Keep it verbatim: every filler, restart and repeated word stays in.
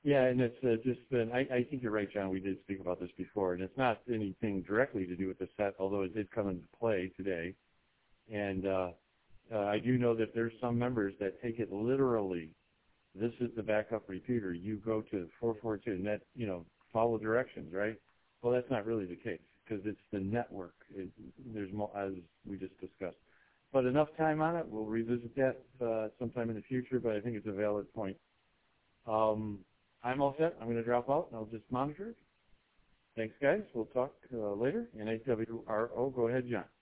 Yeah, and it's uh, just been, I, I think you're right, John. We did speak about this before, and it's not anything directly to do with the set, although it did come into play today. And uh, uh, I do know that there's some members that take it literally. This is the backup repeater. You go to four four two, and that, you know, follow directions, right? Well, that's not really the case because it's the network. It, there's more, as we just discussed. But enough time on it. We'll revisit that uh, sometime in the future, but I think it's a valid point. Um, I'm all set. I'm going to drop out, and I'll just monitor it. Thanks, guys. We'll talk uh, later. And A W R O, go ahead, John.